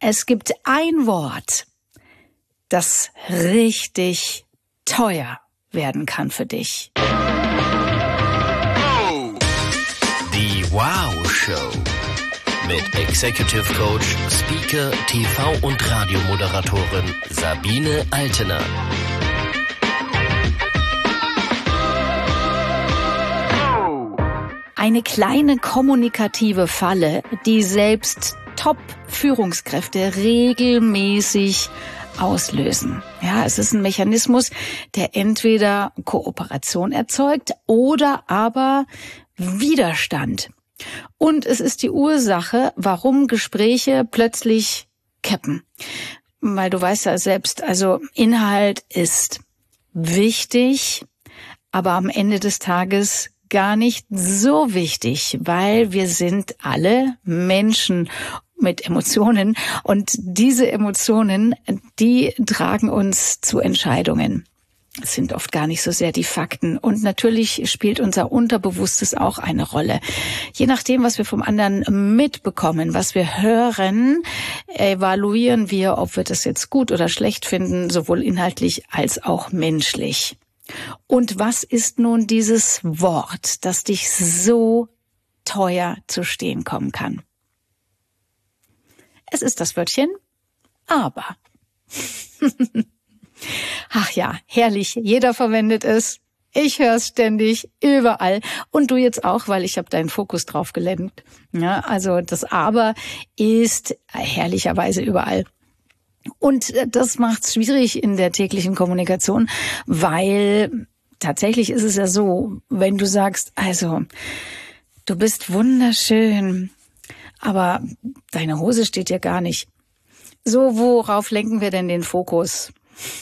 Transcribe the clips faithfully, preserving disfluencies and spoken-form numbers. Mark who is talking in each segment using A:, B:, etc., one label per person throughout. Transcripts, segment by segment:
A: Es gibt ein Wort, das richtig teuer werden kann für dich.
B: Die Wow Show mit Executive Coach, Speaker, T V- und Radiomoderatorin Sabine Altener.
A: Eine kleine kommunikative Falle, die selbst Top-Führungskräfte regelmäßig auslösen. Ja, es ist ein Mechanismus, der entweder Kooperation erzeugt oder aber Widerstand. Und es ist die Ursache, warum Gespräche plötzlich kippen. Weil du weißt ja selbst, also Inhalt ist wichtig, aber am Ende des Tages gar nicht so wichtig, weil wir sind alle Menschen mit Emotionen und diese Emotionen, die tragen uns zu Entscheidungen. Es sind oft gar nicht so sehr die Fakten. Und natürlich spielt unser Unterbewusstes auch eine Rolle. Je nachdem, was wir vom anderen mitbekommen, was wir hören, evaluieren wir, ob wir das jetzt gut oder schlecht finden, sowohl inhaltlich als auch menschlich. Und was ist nun dieses Wort, das dich so teuer zu stehen kommen kann? Es ist das Wörtchen aber. Ach ja, herrlich, jeder verwendet es. Ich höre es ständig, überall. Und du jetzt auch, weil ich habe deinen Fokus drauf gelenkt. Ja, also das aber ist herrlicherweise überall. Und das macht es schwierig in der täglichen Kommunikation, weil tatsächlich ist es ja so, wenn du sagst, also du bist wunderschön, aber deine Hose steht ja gar nicht. So, worauf lenken wir denn den Fokus?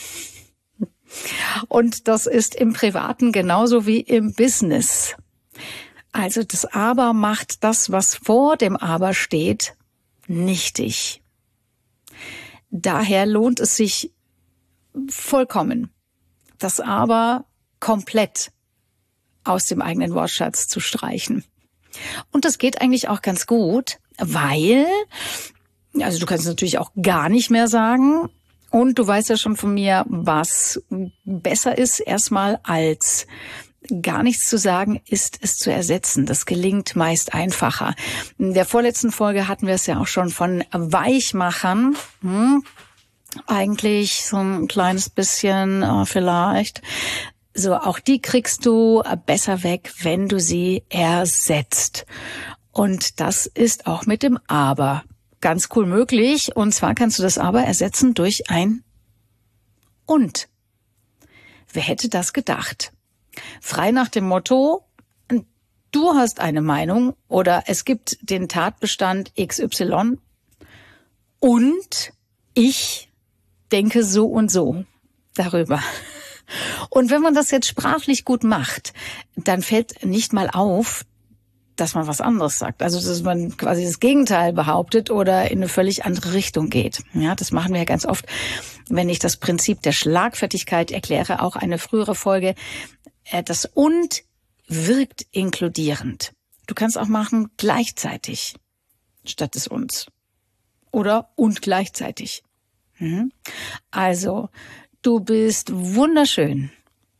A: Und das ist im Privaten genauso wie im Business. Also das Aber macht das, was vor dem Aber steht, nichtig. Daher lohnt es sich vollkommen, das Aber komplett aus dem eigenen Wortschatz zu streichen. Und das geht eigentlich auch ganz gut, weil, also du kannst natürlich auch gar nicht mehr sagen und du weißt ja schon von mir, was besser ist erstmal als gar nichts zu sagen, ist es zu ersetzen. Das gelingt meist einfacher. In der vorletzten Folge hatten wir es ja auch schon von Weichmachern. Hm, eigentlich so ein kleines bisschen äh, vielleicht. So, auch die kriegst du besser weg, wenn du sie ersetzt. Und das ist auch mit dem Aber ganz cool möglich. Und zwar kannst du das Aber ersetzen durch ein Und. Wer hätte das gedacht? Frei nach dem Motto, du hast eine Meinung oder es gibt den Tatbestand X Y und ich denke so und so darüber. Und wenn man das jetzt sprachlich gut macht, dann fällt nicht mal auf, dass man was anderes sagt. Also, dass man quasi das Gegenteil behauptet oder in eine völlig andere Richtung geht. Ja, das machen wir ja ganz oft, wenn ich das Prinzip der Schlagfertigkeit erkläre, auch eine frühere Folge. Das Und wirkt inkludierend. Du kannst auch machen gleichzeitig statt des Uns. Oder und gleichzeitig. Also, du bist wunderschön.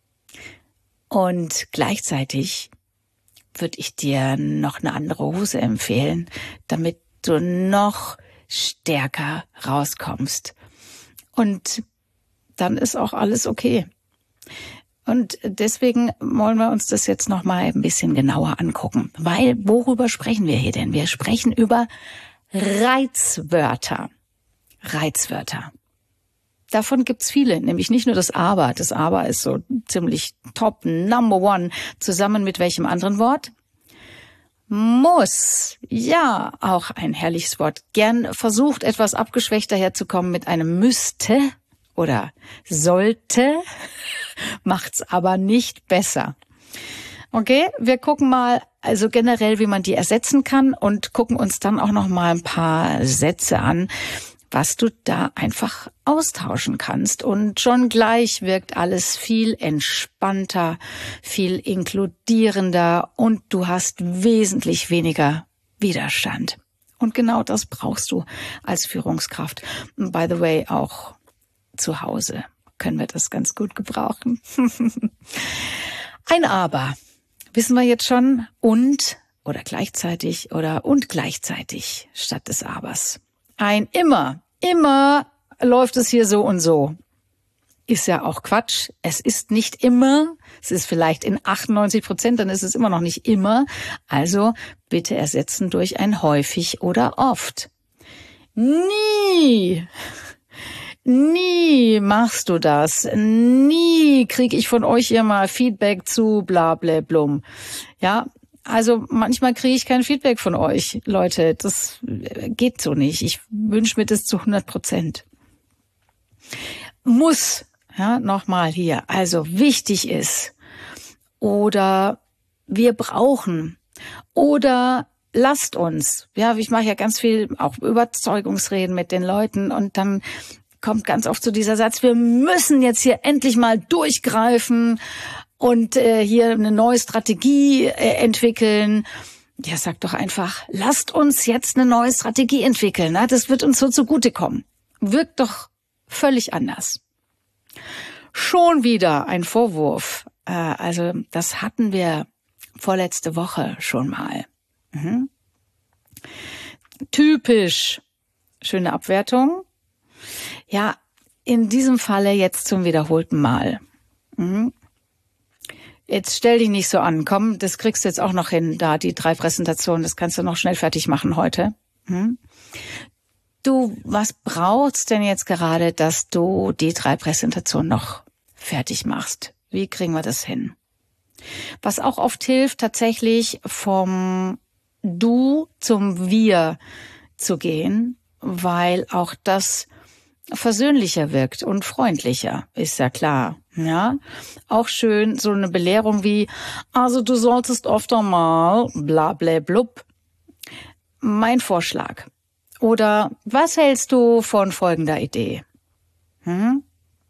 A: Und gleichzeitig würde ich dir noch eine andere Hose empfehlen, damit du noch stärker rauskommst. Und dann ist auch alles okay. Und deswegen wollen wir uns das jetzt noch mal ein bisschen genauer angucken. Weil, worüber sprechen wir hier denn? Wir sprechen über Reizwörter. Reizwörter. Davon gibt's viele, nämlich nicht nur das Aber. Das Aber ist so ziemlich top, number one. Zusammen mit welchem anderen Wort? Muss. Ja, auch ein herrliches Wort. Gern versucht, etwas abgeschwächter herzukommen mit einem müsste oder sollte, macht's aber nicht besser. Okay, wir gucken mal also generell, wie man die ersetzen kann und gucken uns dann auch noch mal ein paar Sätze an, was du da einfach austauschen kannst. Und schon gleich wirkt alles viel entspannter, viel inkludierender und du hast wesentlich weniger Widerstand. Und genau das brauchst du als Führungskraft. By the way, auch zu Hause können wir das ganz gut gebrauchen. Ein Aber, wissen wir jetzt schon, und oder gleichzeitig oder und gleichzeitig statt des Abers. Ein immer, immer läuft es hier so und so. Ist ja auch Quatsch. Es ist nicht immer. Es ist vielleicht in achtundneunzig Prozent, dann ist es immer noch nicht immer. Also bitte ersetzen durch ein häufig oder oft. Nie, nie machst du das. Nie kriege ich von euch hier mal Feedback zu bla bla blum. Ja, also manchmal kriege ich kein Feedback von euch, Leute. Das geht so nicht. Ich wünsche mir das zu hundert Prozent. Muss. Ja, nochmal hier. Also wichtig ist oder wir brauchen oder lasst uns. Ja, ich mache ja ganz viel auch Überzeugungsreden mit den Leuten und dann kommt ganz oft so dieser Satz, wir müssen jetzt hier endlich mal durchgreifen und äh, hier eine neue Strategie äh, entwickeln. Ja, sag doch einfach, lasst uns jetzt eine neue Strategie entwickeln. Ne? Das wird uns so zugutekommen. Wirkt doch völlig anders. Schon wieder ein Vorwurf. Äh, also das hatten wir vorletzte Woche schon mal. Mhm. Typisch. Schöne Abwertung. Ja, in diesem Falle jetzt zum wiederholten Mal. Mhm. Jetzt stell dich nicht so an. Komm, das kriegst du jetzt auch noch hin, da die drei Präsentationen. Das kannst du noch schnell fertig machen heute. Mhm. Du, was brauchst denn jetzt gerade, dass du die drei Präsentationen noch fertig machst? Wie kriegen wir das hin? Was auch oft hilft, tatsächlich vom Du zum Wir zu gehen, weil auch das versöhnlicher wirkt und freundlicher, ist ja klar. Ja, auch schön so eine Belehrung wie, also du solltest öfter mal bla bla blub. Mein Vorschlag. Oder was hältst du von folgender Idee? Hm?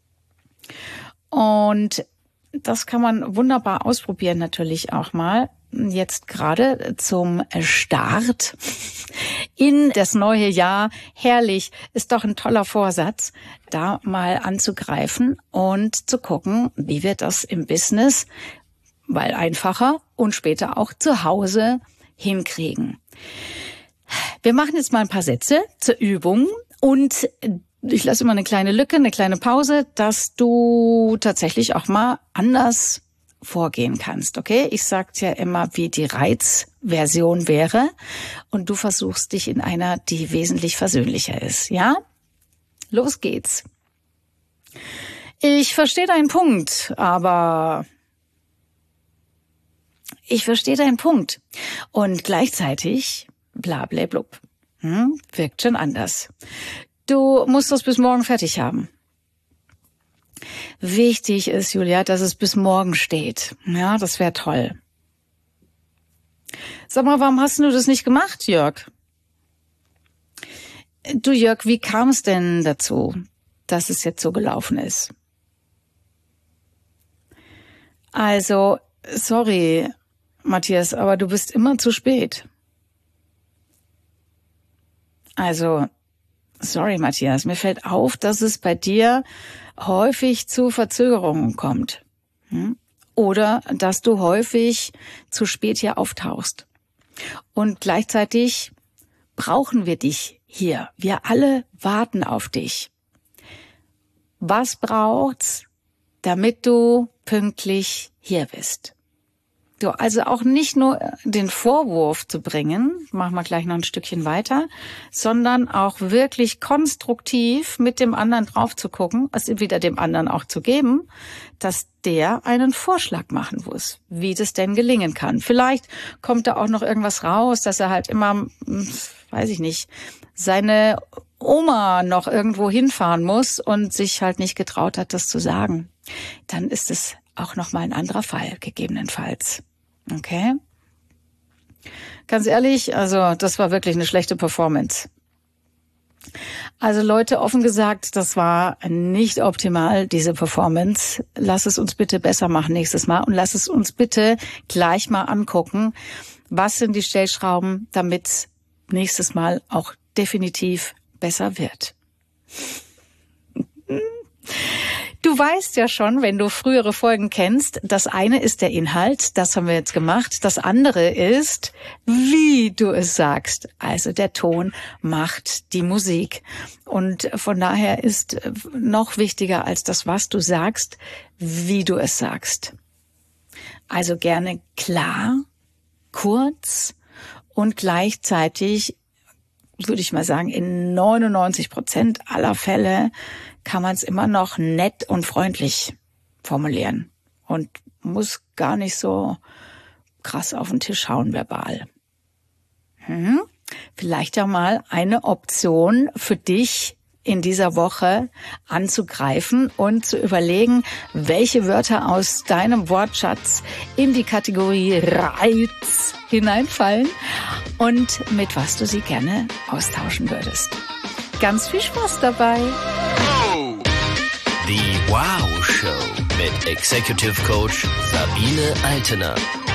A: Und das kann man wunderbar ausprobieren natürlich auch mal. Jetzt gerade zum Start in das neue Jahr. Herrlich, ist doch ein toller Vorsatz, da mal anzugreifen und zu gucken, wie wir das im Business, weil einfacher und später auch zu Hause hinkriegen. Wir machen jetzt mal ein paar Sätze zur Übung und ich lasse immer eine kleine Lücke, eine kleine Pause, dass du tatsächlich auch mal anders vorgehen kannst, okay? Ich sag dir immer, wie die Reizversion wäre und du versuchst dich in einer, die wesentlich versöhnlicher ist, ja? Los geht's. Ich verstehe deinen Punkt, aber ich verstehe deinen Punkt und gleichzeitig bla bla blub. Hm, wirkt schon anders. Du musst das bis morgen fertig haben. Wichtig ist, Julia, dass es bis morgen steht. Ja, das wäre toll. Sag mal, warum hast du das nicht gemacht, Jörg? Du, Jörg, wie kam es denn dazu, dass es jetzt so gelaufen ist? Also, sorry, Matthias, aber du bist immer zu spät. Also, sorry, Matthias, mir fällt auf, dass es bei dir häufig zu Verzögerungen kommt. Hm? Oder dass du häufig zu spät hier auftauchst. Und gleichzeitig brauchen wir dich hier. Wir alle warten auf dich. Was braucht's, damit du pünktlich hier bist? Du, also auch nicht nur den Vorwurf zu bringen, machen wir gleich noch ein Stückchen weiter, sondern auch wirklich konstruktiv mit dem anderen drauf zu gucken, es wieder dem anderen auch zu geben, dass der einen Vorschlag machen muss, wie das denn gelingen kann. Vielleicht kommt da auch noch irgendwas raus, dass er halt immer, weiß ich nicht, seine Oma noch irgendwo hinfahren muss und sich halt nicht getraut hat, das zu sagen. Dann ist es auch nochmal ein anderer Fall, gegebenenfalls. Okay? Ganz ehrlich, also das war wirklich eine schlechte Performance. Also Leute, offen gesagt, das war nicht optimal, diese Performance. Lass es uns bitte besser machen nächstes Mal und lass es uns bitte gleich mal angucken, was sind die Stellschrauben, damit nächstes Mal auch definitiv besser wird. Du weißt ja schon, wenn du frühere Folgen kennst, das eine ist der Inhalt, das haben wir jetzt gemacht. Das andere ist, wie du es sagst. Also der Ton macht die Musik. Und von daher ist noch wichtiger als das, was du sagst, wie du es sagst. Also gerne klar, kurz und gleichzeitig, würde ich mal sagen, in neunundneunzig Prozent aller Fälle kann man es immer noch nett und freundlich formulieren und muss gar nicht so krass auf den Tisch hauen verbal. Hm? Vielleicht ja mal eine Option für dich in dieser Woche anzugreifen und zu überlegen, welche Wörter aus deinem Wortschatz in die Kategorie Reiz hineinfallen und mit was du sie gerne austauschen würdest. Ganz viel Spaß dabei!
B: Die Wow Show mit Executive Coach Sabine Altener.